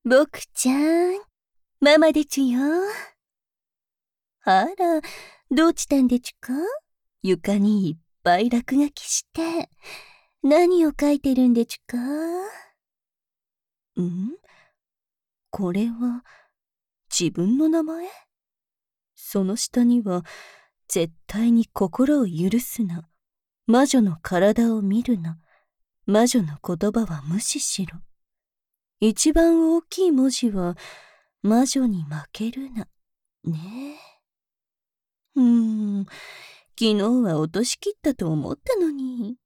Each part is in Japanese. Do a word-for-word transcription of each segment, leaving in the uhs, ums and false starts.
僕ちゃん、ママでちゅよ。あら、どうしたんでちゅか？床にいっぱい落書きして、何を書いてるんでちゅか？ん？これは、自分の名前？その下には、絶対に心を許すな。魔女の体を見るな。魔女の言葉は無視しろ。一番大きい文字は、魔女に負けるな。ねえ。うーん、昨日は落としきったと思ったのに。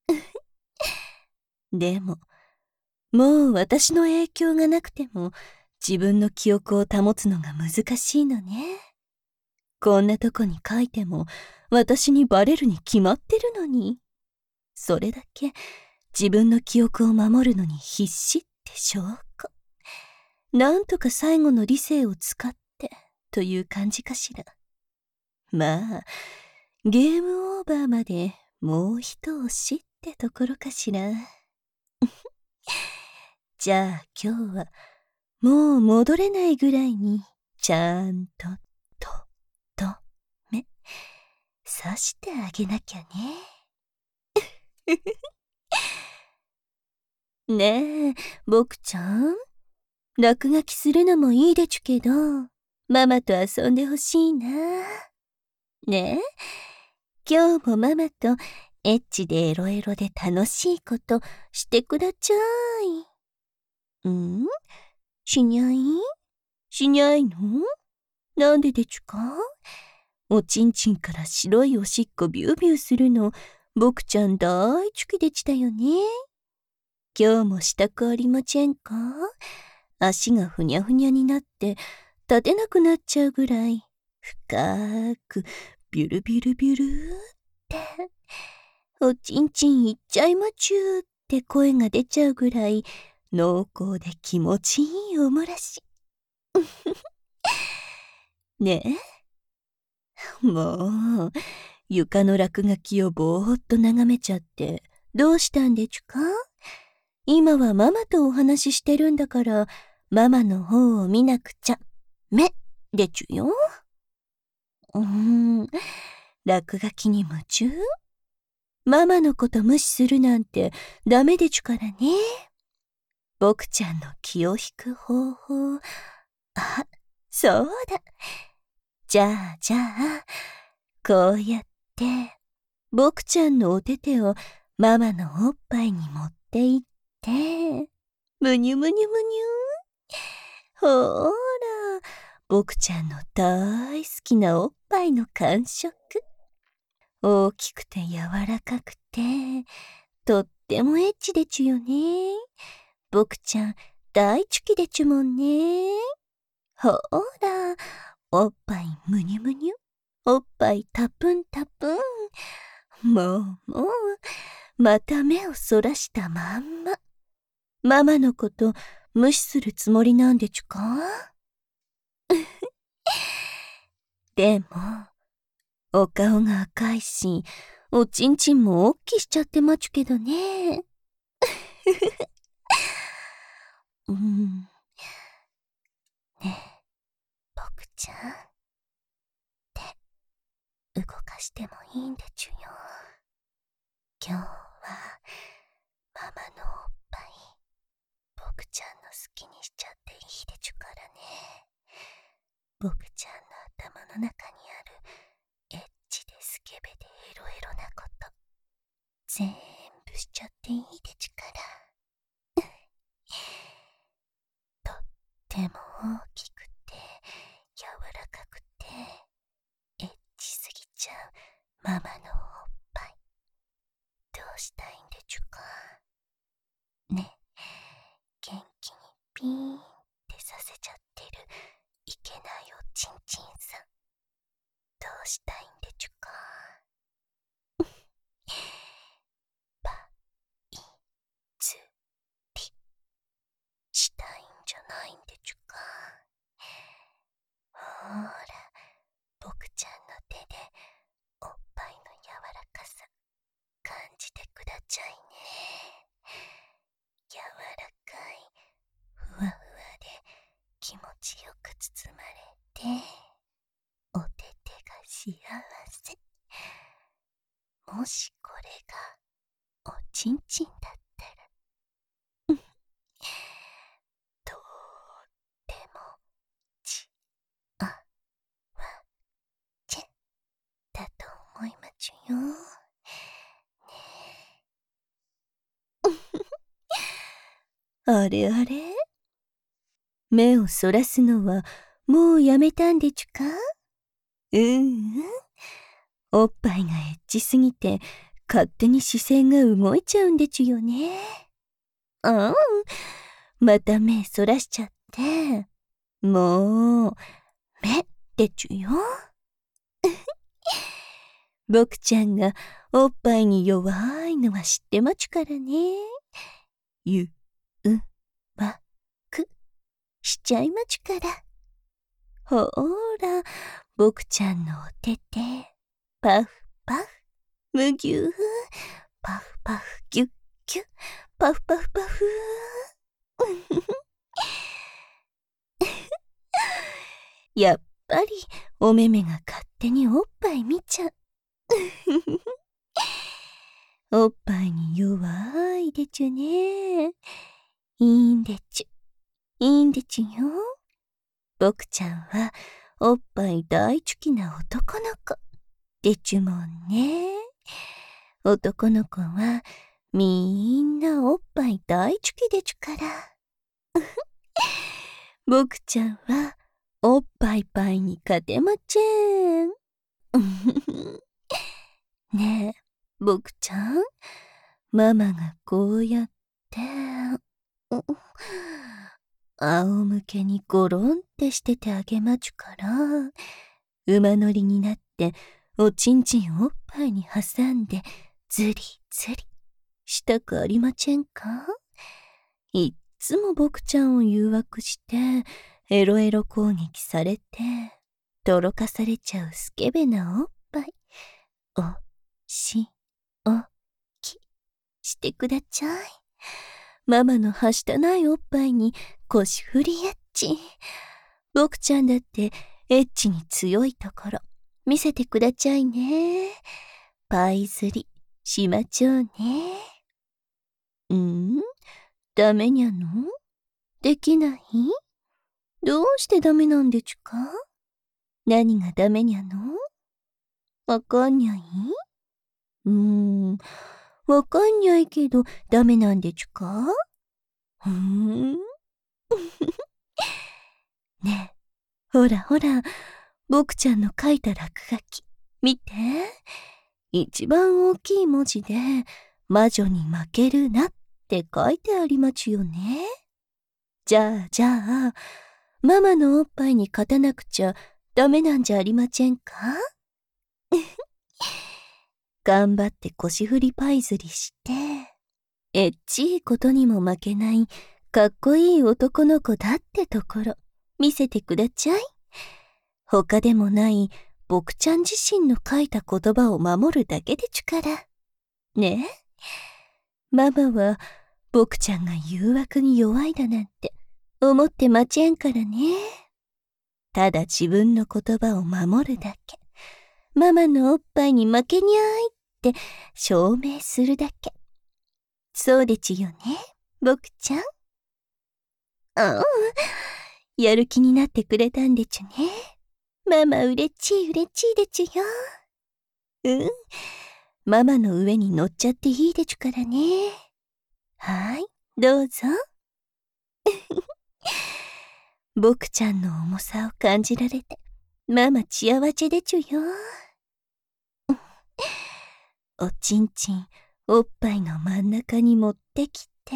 でも、もう私の影響がなくても、自分の記憶を保つのが難しいのね。こんなとこに書いても、私にバレるに決まってるのに。それだけ、自分の記憶を守るのに必死って証拠。なんとか最後の理性を使って、という感じかしら。まあ、ゲームオーバーまでもう一押しってところかしら。じゃあ今日は、もう戻れないぐらいに、ちゃんと、と、と、め、刺してあげなきゃね。ねえ、僕ちゃん。落書きするのもいいでちゅけど、ママと遊んでほしいな。ねえ、今日もママとエッチでエロエロで楽しいことしてくだちゃい。ん？しにゃい？しにゃいの？なんででちゅか？おちんちんから白いおしっこビュービューするの、僕ちゃん大好きでしたよね。今日もしたくありませんか？足がふにゃふにゃになって立てなくなっちゃうぐらい深くビュルビュルビュルっておちんちんいっちゃいまちゅーって声が出ちゃうぐらい濃厚で気持ちいいおもらし。ねえ、もう床の落書きをぼーっと眺めちゃってどうしたんでちゅか？今はママとお話ししてるんだからママの方を見なくちゃめでちゅよ。うーん、落書きに夢中？ママのこと無視するなんてダメでちゅからね。僕ちゃんの気を引く方法。あ、そうだ。じゃあじゃあ、こうやって、僕ちゃんのお手手をママのおっぱいに持っていって、むにゅむにゅむにゅ。ほーら、僕ちゃんの大好きなおっぱいの感触。大きくて柔らかくて、とってもエッチでちゅよね。僕ちゃん大好きでちゅもんね。ほーら、おっぱいむにゅむにゅ。おっぱいたぷんたぷん。もうもう、また目をそらしたまんま。ママのこと無視するつもりなんでちゅか？でも、お顔が赤いし、おちんちんもおっきしちゃってまちゅけどね。うん。ねえ、僕ちゃん。手、動かしてもいいんでちゅよ。今日は、ママのおっぱい、僕ちゃんの好きにしちゃっていいでちゅからね。僕ちゃんの頭の中にある、エッチでスケベでエロエロなこと、全部しちゃっていいでちゅから。とっても大きくて柔らかくてエッチすぎちゃうママのおっぱい、どうしたいんでちゅか？ね、元気にピーンってさせちゃってるいけないおちんちんさん、どうしたいんでちゅか？パイツリしたいんじゃないんでちゅか？ほーら、僕ちゃんの手でおっぱいの柔らかさ感じてくだちゃいね。柔らかい、ふわふわで気持ちよく包まれて、お手手が幸せ。もしこれがおちんちんだったら、とってもちあわちだと思いまちゅよ。ねえ。あれあれ、目をそらすのはもうやめたんでちゅか？うんうん。おっぱいがエッチすぎて勝手に視線が動いちゃうんでちゅよね。うん。また目そらしちゃって。もう、目でちゅよ。僕ちゃんがおっぱいに弱いのは知ってまちゅからね。ゆ、う、ま、く、しちゃいまちゅから。ほーら、僕ちゃんのお手手、パフパフ、むぎゅー、パフパフ、ギュッギュッ、パフパフパフやっぱり、おめめが勝手におっぱい見ちゃう。おっぱいに弱いでちゅね。いいんでちゅ。いいんでちゅよ。僕ちゃんは、おっぱい大好きな男の子。でちゅもんね。男の子は、みんなおっぱい大好きでちゅから。僕ちゃんは、おっぱいパイに勝てまちぇん。ねえ、僕ちゃん、ママがこうやって、仰向けにゴロンってしててあげまちゅから、馬乗りになっておちんちんおっぱいに挟んでずりずりしたくありまちぇんか？いっつも僕ちゃんを誘惑してエロエロ攻撃されてとろかされちゃうスケベなおっぱいおしおきしてくだちゃい。ママのはしたないおっぱいに腰振りエッチ。僕ちゃんだってエッチに強いところ見せてくだちゃいね。パイ釣りしまちょうね。ん？ダメにゃの？できない？どうしてダメなんでちゅか？何がダメにゃの？わかんにゃい？うーん、わかんにゃいけどダメなんでちゅか？ふーん。ねえ、ほらほら、僕ちゃんの書いた落書き、見て。一番大きい文字で、魔女に負けるなって書いてありまちゅよね。じゃあじゃあ、ママのおっぱいに勝たなくちゃダメなんじゃありまちぇんか？頑張って腰振りパイ釣りして、エッチいことにも負けないかっこいい男の子だってところ見せてくだちゃい。他でもない僕ちゃん自身の書いた言葉を守るだけでちゅから。ねえ、ママは僕ちゃんが誘惑に弱いだなんて思ってまちぇんからね。ただ自分の言葉を守るだけ。ママのおっぱいに負けにゃいって証明するだけ。そうでちゅよね、僕ちゃん。ああ、やる気になってくれたんでちゅね。ママうれちいうれちいでちゅよ。うん、ママの上に乗っちゃっていいでちゅからね。はい、どうぞ。僕ちゃんの重さを感じられて、ママ幸せでちゅよ。おちんちん、おっぱいの真ん中に持ってきて、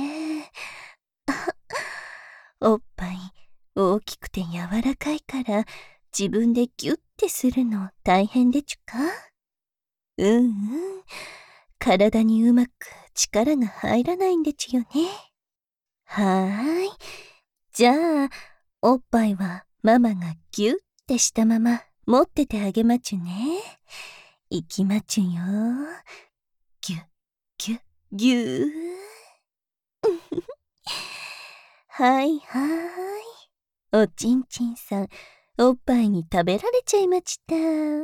おっぱい大きくて柔らかいから自分でギュッてするの大変でちゅか？うんうん、体にうまく力が入らないんでちゅよね。はーい、じゃあおっぱいはママがギュッてしたまま持っててあげまちゅね。いきまちゅよ。ギュッギュッギュー。はいはーい。 おちんちんさん、おっぱいに食べられちゃいました。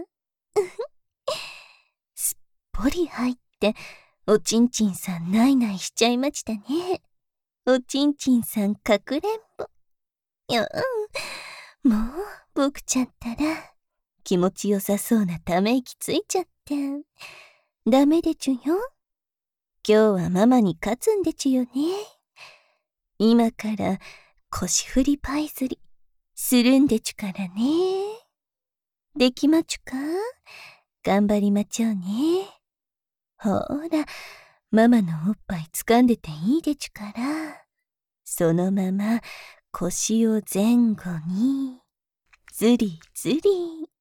すっぽり入って、おちんちんさんないないしちゃいましたね。おちんちんさんかくれんぼ。いや、もう、僕ちゃったら、気持ちよさそうなため息ついちゃって。ダメでちゅよ。今日はママに勝つんでちゅよね。今から腰振りパイズリするんでちゅからね。できまちゅか？頑張りまちょうね。ほーら、ママのおっぱい掴んでていいでちゅから。そのまま腰を前後に、ずりずり。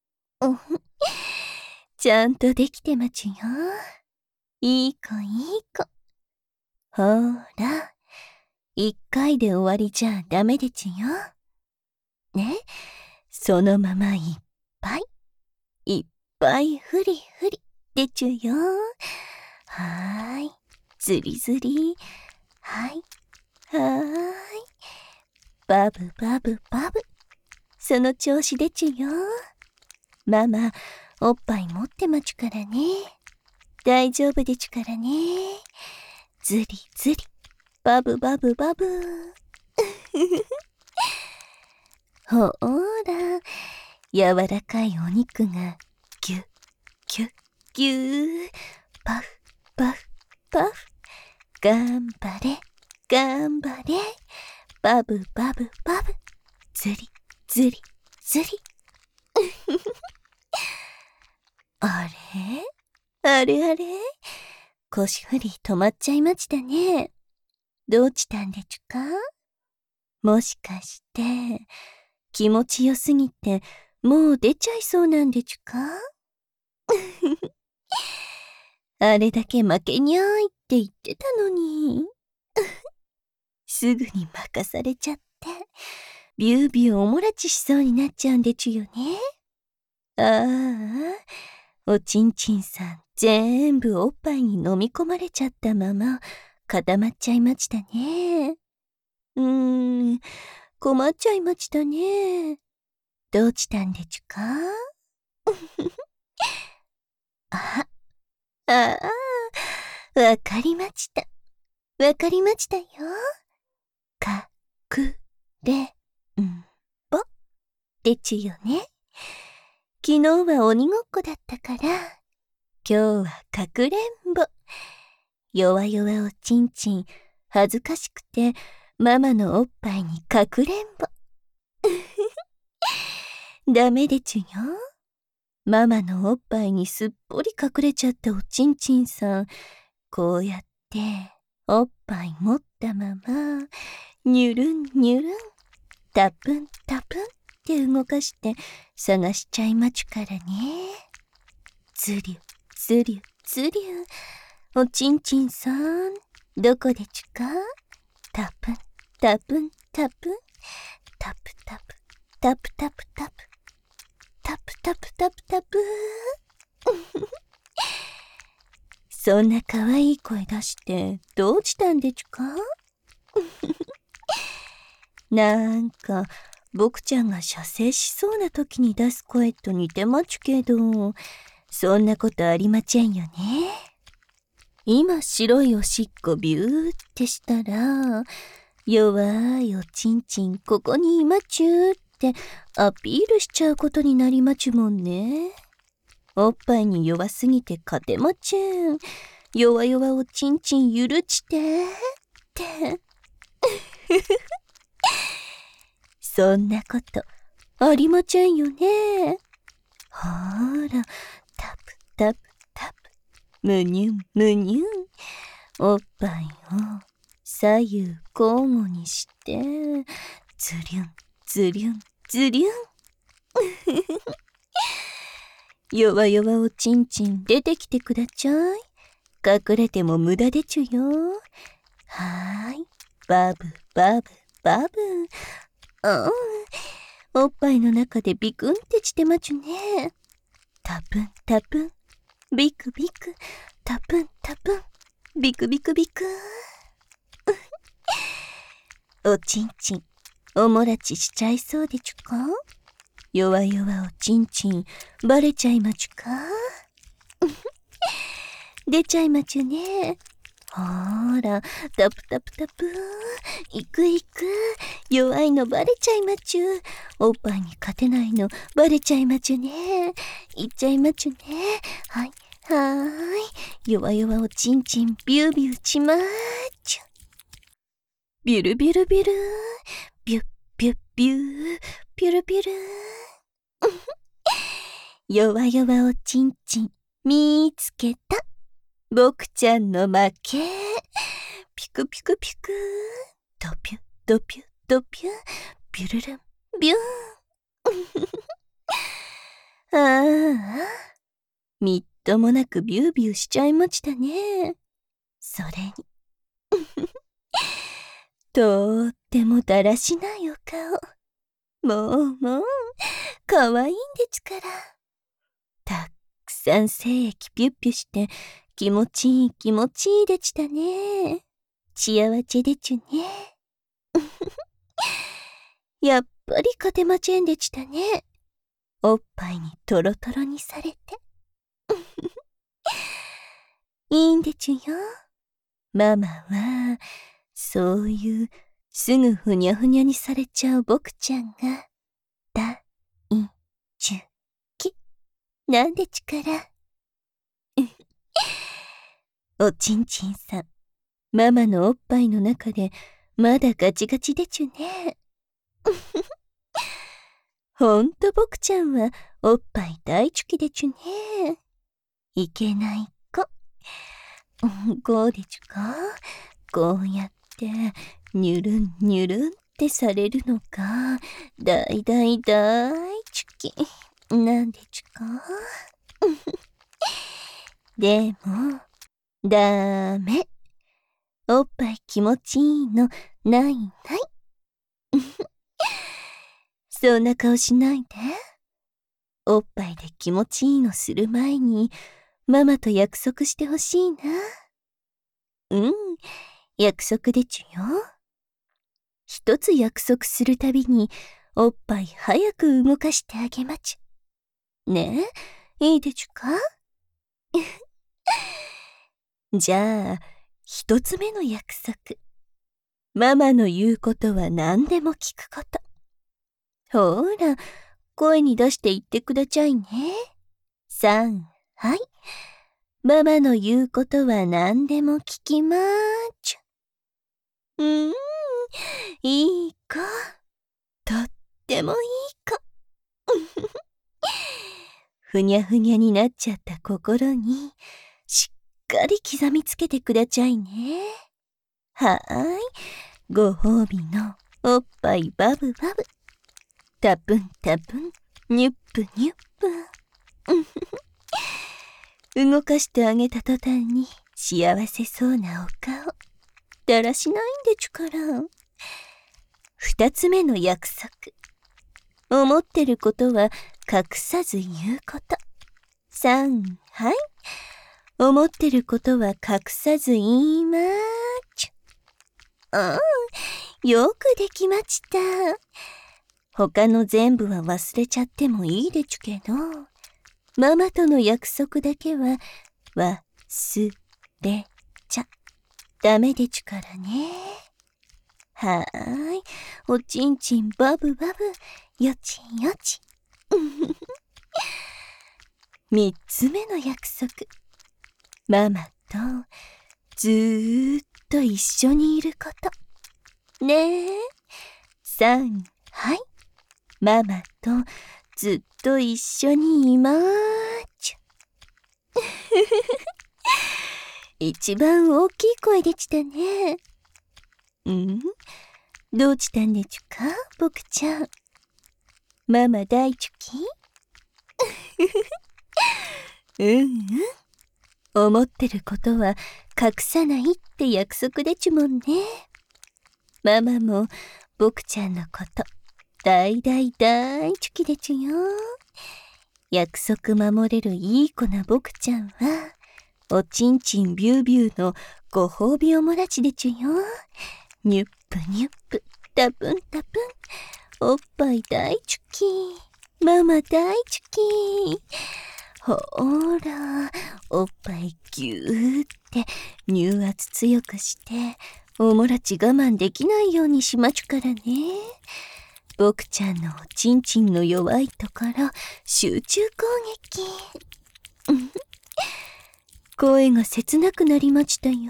ちゃんとできてまちゅよ。いい子いい子。ほーら、一回で終わりじゃダメでちゅよ。ね、そのままいっぱい、いっぱいふりふりでちゅよ。はーい、ずりずり。はい、はーい。バブバブバブ。その調子でちゅよ。ママ、おっぱい持ってまちゅからね。大丈夫でちゅからね。ずりずり。バブバブバブ。ほーら、柔らかいお肉がギュッギュッギュー。パフパフパフ。頑張れ頑張れ。バブバブバブ。ずりずりずり。あれあれあれ、腰振り止まっちゃいましたね。どうしたんでちゅか？もしかして、気持ちよすぎて、もう出ちゃいそうなんでちゅか？あれだけ負けにゃーいって言ってたのに。すぐに任されちゃって、ビュービューおもらちしそうになっちゃうんでちゅよね。ああ、おちんちんさん全部おっぱいに飲み込まれちゃったまま固まっちゃいましたね。うーん、困っちゃいましたね。どうしたんでちゅか？あ、ああ、わかりました。わかりましたよ。かくれんぼでちゅよね。昨日は鬼ごっこだったから、今日はかくれんぼ。弱々おちんちん、恥ずかしくて、ママのおっぱいにかくれんぼ。ダメでちゅよ。ママのおっぱいにすっぽり隠れちゃったおちんちんさん、こうやって、おっぱい持ったまま、にゅるんにゅるん、たぷんたぷんって動かして探しちゃいまちゅからね。ずりゅずりゅずりゅ。おちんちんさん、どこでちゅか？たぷんたぷんたぷん、タプタプタプタプタプタプタプタプタプ。そんな可愛い声出してどうしたんでちゅか？なんか僕ちゃんが射精しそうな時に出す声と似てまちゅけど、そんなことありまちぇんよね。今白いおしっこビューってしたら、弱いおちんちんここにいまちゅってアピールしちゃうことになりまちゅもんね。おっぱいに弱すぎて勝てまちゅん。弱々おちんちん許してって。そんなことありまちぇんよね。ほーら、タプタプタプ、むにゅんむにゅん。おっぱいを左右交互にして、ずりゅんずりゅんずりゅん。弱々おちんちん出てきてくだちゃい。隠れても無駄でちゅよ。はーい、バブバブバブ。うん、おっぱいの中でビクンってしてまちゅね。タプンタプン、ビクビク、タプンタプン、ビクビクビク。おちんちん、 おもらちしちゃいそうでちゅか？弱々おちんちん、バレちゃいまちゅか？出ちゃいまちゅね。ほーら、タプタプタプー。いくいく。弱いのバレちゃいまちゅ。おっぱいに勝てないのバレちゃいまちゅね。いっちゃいまちゅね。はい、はーい。弱々おちんちん、ビュービューちまーちゅ。ビュルビュルビュルー。ビュッビュッビュー。ビュルビュルー。弱々おちんちん、見つけた。僕ちゃんの負け。ピクピクピク。ドピュドピュドピュ。ビュルルンビューン。ああ、みっともなくビュービューしちゃいましたね。それにとーってもだらしないお顔。もうもうかわいいんでちから。たくさん精液ピュッピュして気持ちいい気持ちいいでちたね。幸せでちゅね。やっぱり勝てまちぇんでちたね。おっぱいにトロトロにされて。いいんでちゅよ。ママは、そういうすぐふにゃふにゃにされちゃう僕ちゃんが、大好きなんでちから。おちんちんさん、ママのおっぱいの中でまだガチガチでちゅね。ほんと僕ちゃんはおっぱい大好きでちゅね。いけない子。こうでちゅか？こうやってニュルンニュルンってされるのが大大大好きなんでちゅか？でもダメ。おっぱい気持ちいいのないない。そんな顔しないで。おっぱいで気持ちいいのする前にママと約束してほしいな。うん、約束でちゅよ。一つ約束するたびにおっぱい早く動かしてあげまちゅ。ねえ、いいでちゅか？じゃあ、一つ目の約束。ママの言うことは何でも聞くこと。ほーら、声に出して言ってくだちゃいね。さん、はい。ママの言うことは何でも聞きまーちゅ。うーん、いい子。とってもいい子。ふにゃふにゃになっちゃった心に、しっかり刻みつけてくだちゃいね。はーい。ご褒美のおっぱいバブバブ。タプンタプン、ニュップニュップ。動かしてあげた途端に幸せそうなお顔。だらしないんでちゅから。二つ目の約束。思ってることは隠さず言うこと。さん、はい。思ってることは隠さず言いまーちゅ。うん、よくできました。他の全部は忘れちゃってもいいでちゅけど、ママとの約束だけは忘れちゃダメでちゅからね。はーい。おちんちんバブバブ、よちよち。三つ目の約束。ママとずーっと一緒にいること。ねえ。さん、はい。ママとずっと一緒にいまーちゅ。一番大きい声でちたね。ん？どうちたんでちゅか、僕ちゃん。ママ大好き？うんうん。思ってることは隠さないって約束でちゅもんね。ママも僕ちゃんのこと大大大好きでちゅよ。約束守れるいい子な僕ちゃんはおちんちんビュービューのご褒美おもらちでちゅよ。ニュップニュップタプンタプン。おっぱい大チュキ。ママ大チュキ。ほーら、おっぱいぎゅーって乳圧強くして、おもらち我慢できないようにしまちゅからね。僕ちゃんのおちんちんの弱いところ、集中攻撃。声が切なくなりましたよ。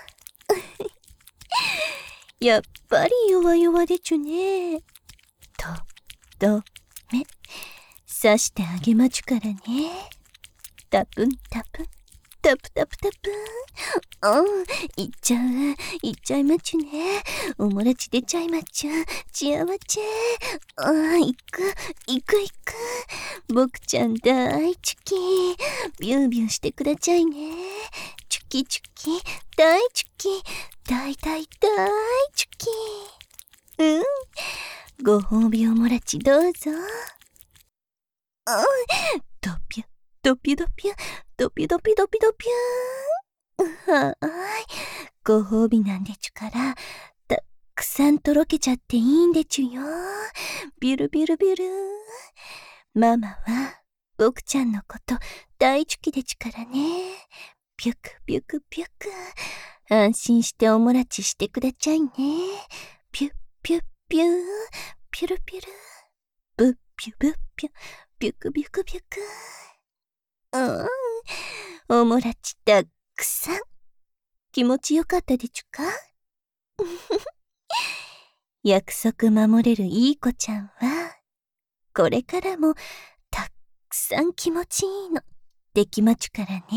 やっぱり弱々でちゅね。と、ど、め。刺してあげまちゅからね。タプンタプン。タプタプタプン。うん、いっちゃう。いっちゃいまちゅね。おもらち出ちゃいまちゅ。ちあわちゃ。うん、いく、いくいく。僕ちゃん大チュキ。ビュービューしてくだちゃいね。チュキチュキ。大チュキ。大大大チュキ。うん。ご褒美おもらちどうぞ。うん。ドピュ、ドピュドピュ、ドピュドピュドピュドピューン。はーい。ご褒美なんでちゅから、たくさんとろけちゃっていいんでちゅよ。ビュルビュルビュルー。ママは、僕ちゃんのこと大チュキでちゅからね。ピュクピュクピュク。安心しておもらちしてくだちゃいね。ピュッピュッピュー。ピュルピュル。ブッピュブッピュ。ビュクビュクビュク。うん。おもらちたっくさん。気持ちよかったでちゅか？約束守れるいい子ちゃんは、これからもたっくさん気持ちいいのできまちゅからね。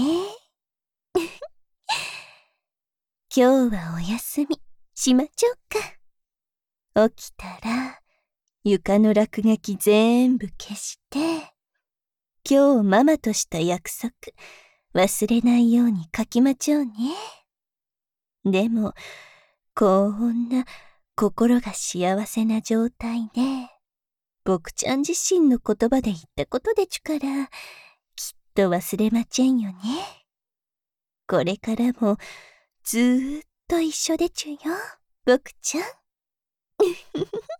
今日はお休みしまちょうか。起きたら床の落書き全部消して、今日ママとした約束忘れないように書きまちょうね。でもこんな心が幸せな状態で、僕ちゃん自身の言葉で言ったことでちゅから、きっと忘れまちぇんよね。これからもずーっと一緒でちゅよ、僕ちゃん。